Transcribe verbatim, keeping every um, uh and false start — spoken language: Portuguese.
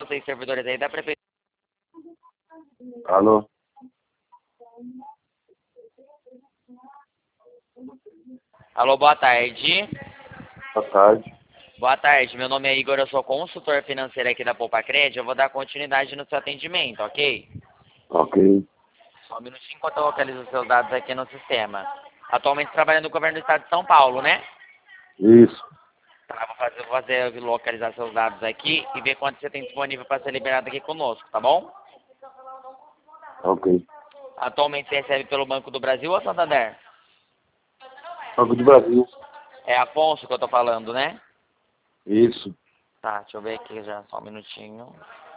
seis servidores aí da prefeitura. Alô? Alô, boa tarde. Boa tarde. Boa tarde, meu nome é Igor, eu sou consultor financeiro aqui da Poupa Crédito. Eu vou dar continuidade no seu atendimento, ok? Ok. Só um minutinho enquanto eu localizo os seus dados aqui no sistema. Atualmente trabalhando no governo do estado de São Paulo, né? Isso. Tá, vou fazer, vou fazer localizar seus dados aqui e ver quanto você tem disponível para ser liberado aqui conosco, tá bom? Ok. Atualmente você recebe pelo Banco do Brasil ou Santander? Banco do Brasil. É Afonso que eu tô falando, né? Isso. Tá, deixa eu ver aqui já, só um minutinho.